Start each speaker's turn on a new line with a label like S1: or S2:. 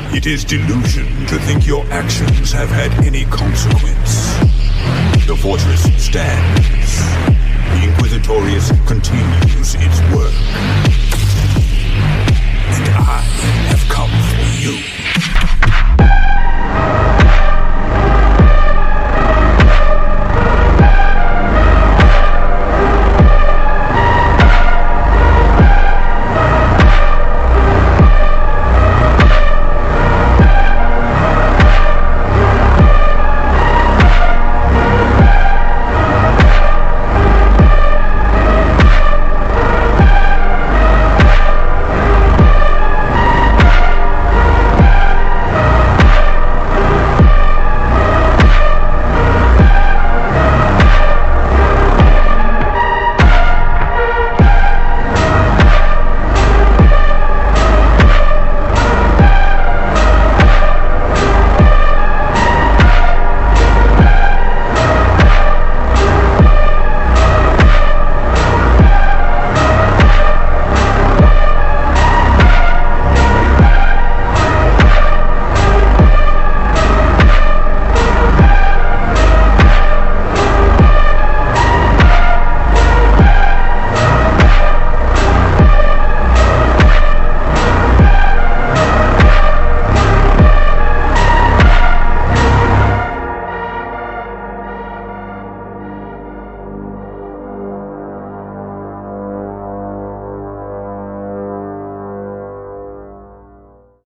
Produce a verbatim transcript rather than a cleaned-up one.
S1: It is delusion to think your actions have had any consequence. The fortress stands. The Inquisitorius continues its work. And I have